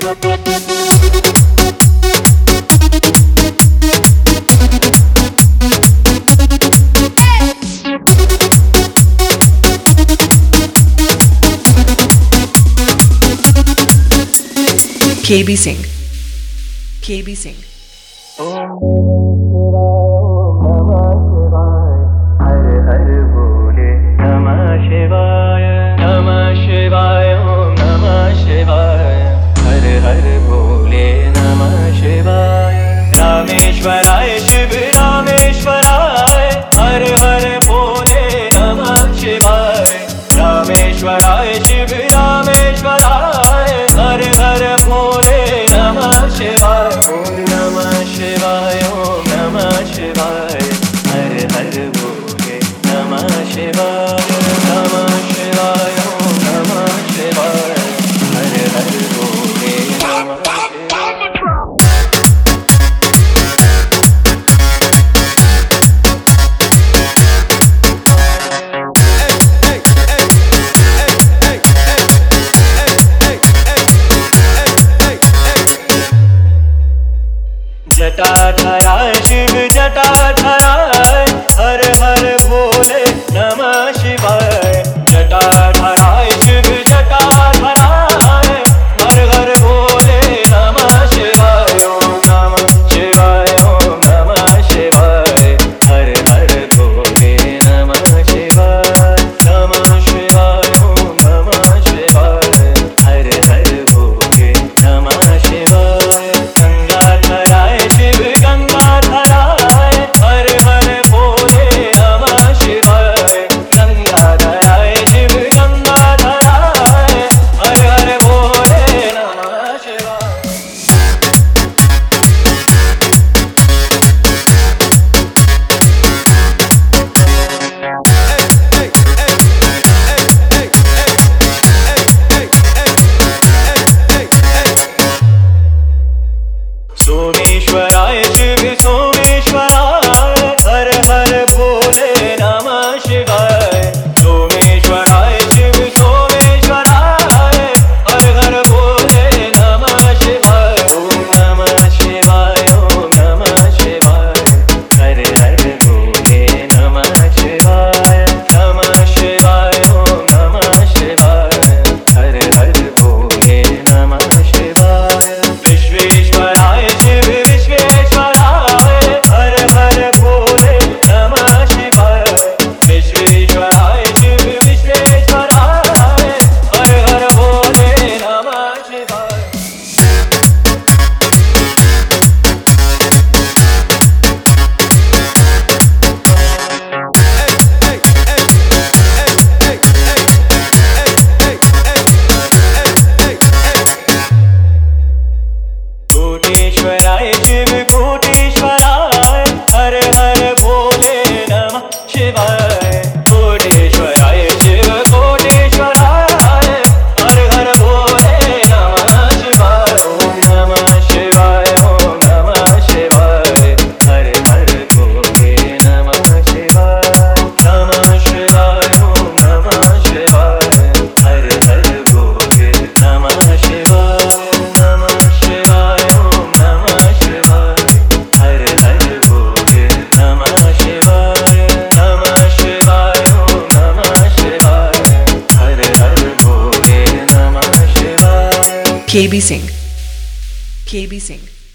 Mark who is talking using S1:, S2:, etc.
S1: KB Singh. KB Singh.
S2: रामेश्वराय Shiv रामेश्वराय हर हर भोले नमः शिवाय रामेश्वराय शिव रामेश्वराय हर हर भोले नमः शिवाय ओम नमः शिवाय ओम नमः शिवाय हर हर भोले नमः शिवाय नमः शिवाय ओम नमः शिवाय हर हर भोले नमः जटाधराय शिव जटाधराय हर हर भोले नमः शिवाय जटाधराय शिव जटाधराय हर हर भोले नमः शिवाय ओम नमः शिवाय ओम नमः शिवाय हर हर भोले नमः शिवाय नमः शिवाय ओम नमः शिवाय हर हर भोले नमः शिवाय गंगाधराय शिव गंगाधराय हर हर भोले नमः शिवाय गंगाधराय शिव गंगाधराय हर हर भोले नमः शिवाय सोमेश्वराय शिव सोमेश्वराय हर हर भोले नमः शिवाय सोमेश्वराय शिव सोमेश्वराय हर हर भोले नमः शिवाय ओम नमः शिवाय ओम नमः शिवाय हर हर भोले नमः शिवाय नमः शिवाय ओम नमः शिवाय हर हर भोले नमः शिवाय विश्वेश्वराय शिव विश्वेश्वराय हर हर भोले नमः शिवाय विश्वेश्वराय शिव विश्वेश्वराय हर हर भोले नमः शिवाय कोटेश्वराय शिव कोटेश्वराय हर हर भोले नमः शिवाय कोटेश्वराय शिव कोटेश्वराय हर हर भोले नमः शिवाय ओम नमः शिवाय ओम नमः शिवाय हर हर भोले नमः शिवाय नमः शिवाय ओम नमः शिवाय हर हर भोले नमः शिवाय नमः शिवाय ओम नमः शिवाय हर हर भोले नमः शिवाय नमः शिवाय ओम नमः शिवाय हर हर भोले नमः शिवाय
S1: KB Singh. KB Singh.